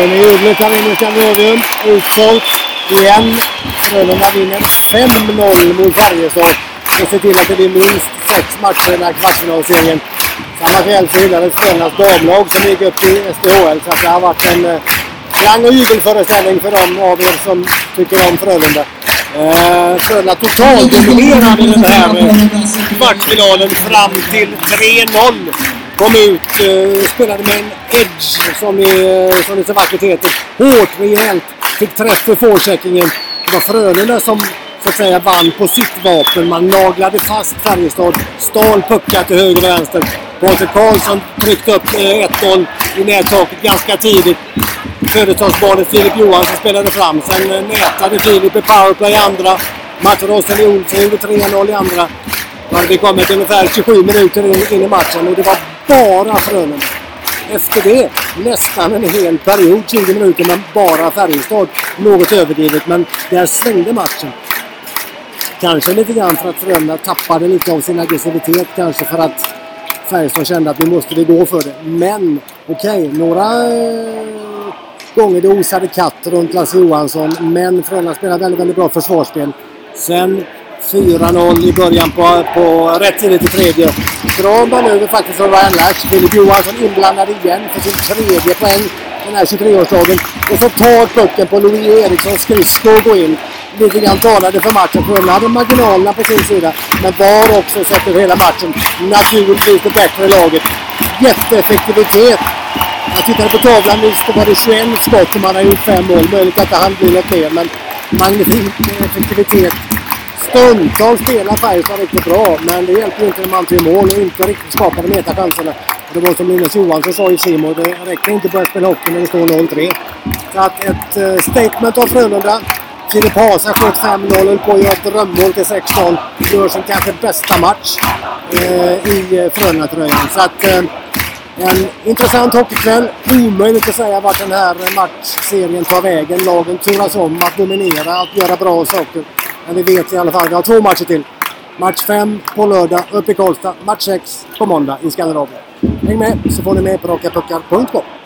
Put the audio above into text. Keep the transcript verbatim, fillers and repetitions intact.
Den är jublet här inne i Skandinavien. Utsålt igen. Frölunda vinner fem noll mot Färjestad. Och ser till att det blir minst sex matcher i den här kvartsfinalserien. Samma kväll så hyllades Frölundas damlag som gick upp till S D H L. Så att det har varit en eh, klang- och jubelföreställning för de av er som tycker om Frölunda. Eh, Frölunda totalt dominerade den här eh, kvartsfinalen fram till tre noll. Kom ut, eh, spelade med en edge som det, eh, som det så vackert heter. Hårt, rejält, fick träff för forecheckingen. Det var Frölunda som så att säga vann på sitt vapen. Man naglade fast Färjestad, stal puckar till höger och vänster. Patrik Karlsson tryckte upp eh, ett noll i nättaket ganska tidigt. Födelsedagsbarnet Filip Johansson spelade fram. Sen eh, nätade Filip i powerplay i andra. Mats Rosen Olsson gjorde tre noll i andra. Då hade vi kommit ungefär tjugosju minuter in, in i matchen och det var bara Frölunda. Efter det, nästan en hel period, tjugo minuter, men bara Färjestad. Något överdrivet, men där svängde matchen. Kanske lite grann för att Frölunda tappade lite av sin aggressivitet. Kanske för att Färjestad kände att vi måste vi gå för det. Men, okej, okay, några eh, gånger det osade katt runt Lasse Johansson. Men Frölunda spelade väldigt, väldigt bra försvarsspel. Sen fyra noll i början på, på rätt tid till tredje. Drar man över faktiskt från Ryan Lash. Filip Johansson inblandad igen för sin tredje poäng den här tjugotre-årsdagen. Och så tar pucken på Louis Eriksson skridsko och går in. Lite grann talade för matchen. För hade marginalerna på sin sida. Men var också sett över hela matchen. Naturligtvis det bättre laget. Jätteeffektivitet. Jag tittade på tavlan nyss. Det var det tjugoett skott och man har gjort fem mål. Möjligt att det hann bli något mer. Men magnifik effektivitet. Stundtals spelar Färjestad riktigt bra, men det hjälper inte när man till mål och inte riktigt skapade metachanserna. Det var som Linus Johansson sa i Simon, det räcker inte på att spela hockey när det står noll tre. Så att ett uh, statement av Frölunda. Filip Hasa sköt fem noll på att göra ett drömmål till sexton. Gör sin kanske bästa match uh, i Frölunda-tröjan. Så att uh, en intressant hockeykväll. Omöjligt att säga vart den här matchserien tar vägen. Lagen turas om att dominera, att göra bra saker. Men vi vet i alla fall, vi har två matcher till. Match fem på lördag uppe i Karlstad. Match sex på måndag i Skandinavien. Häng med så får ni med på raka puckar punkt com.